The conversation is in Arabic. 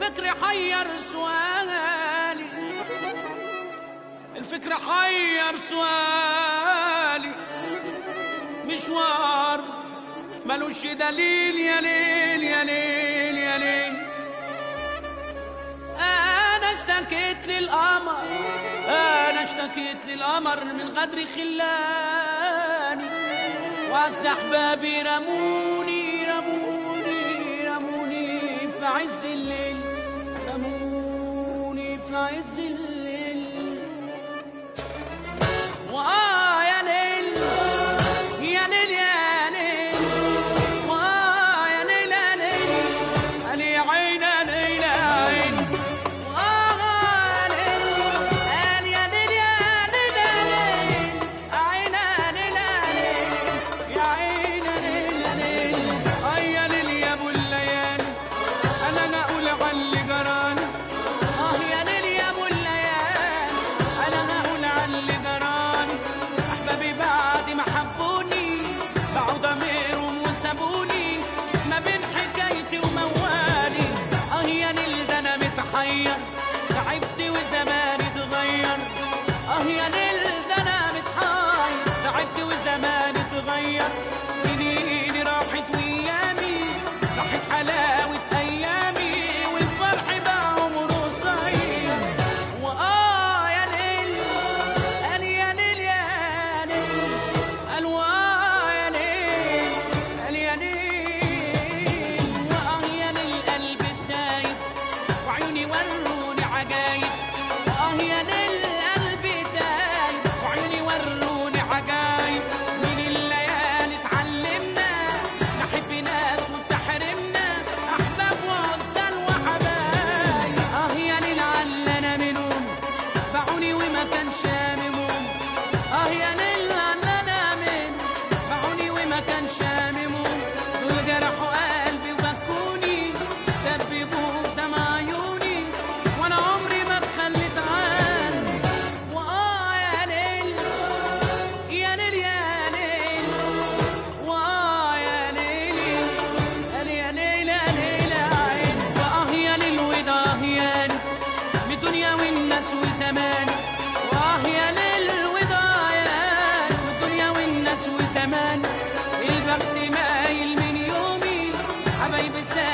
الفكر حير سؤالي، الفكر حير سؤالي، مشوار ملوش دليل يا ليل يا ليل يا ليل. أنا اشتكيت للقمر، أنا اشتكيت للقمر من غدر خلاني، وأحبابي رموني رموني رموني في عز الليل، رموني في عز الليل. يا ليل يا ليل يا ليل، يا ليل يا ليل، قال يا عين يا ليل يا عين، يا ليل قال يا ليل يا ليل يا ليل، عين يا ليل يا ليل، يا عين يا ليل يا ليل. يا ليل يا ابو الليالي، انا اقول على اللي جراني. يا ليل يا ابو الليالي، انا اقول على اللي جراني. احبابي بعد ما حبوني باعوا ضميرهم وسابوني ما بين حكايتي وموالي. يا ليل ده انا متحير، تعبت وزماني اتغير. يا ليل ده انا متحير، تعبت وزماني اتغير. سنيني راحت وايامي، راحت حلاوة ايامي، والفرح بقى عمره قصير. يا ليل قال يا ليل يا ليل، قال يا ليل قال يا ليل. يا ليل قلبي اتضايق وعيوني وروني عجايب. يا ليل قلبي اتضايق وعيوني وروني عجايب. من الليالي اتعلمنا نحب ناس وتحرمنا، احباب وعزال وحبايب. يا ليل علنا منهم باعوني وما كان شاممهم. يا ليل علنا منهم باعوني وما كان شاممهم. دول جرحوا قلبي وبكوني، سببوا دمع عيوني، وانا عمري ما اتخليت عنهم. يا ليل يا ليل يا ليل، يا ليل قال يا ليل يا ليل يا عين. يا ليل وده يا ليل من الدنيا والناس وزمان. يا ليل وده يا ليل من الدنيا والناس وزمان. البخت مايل من يومي، حبايبي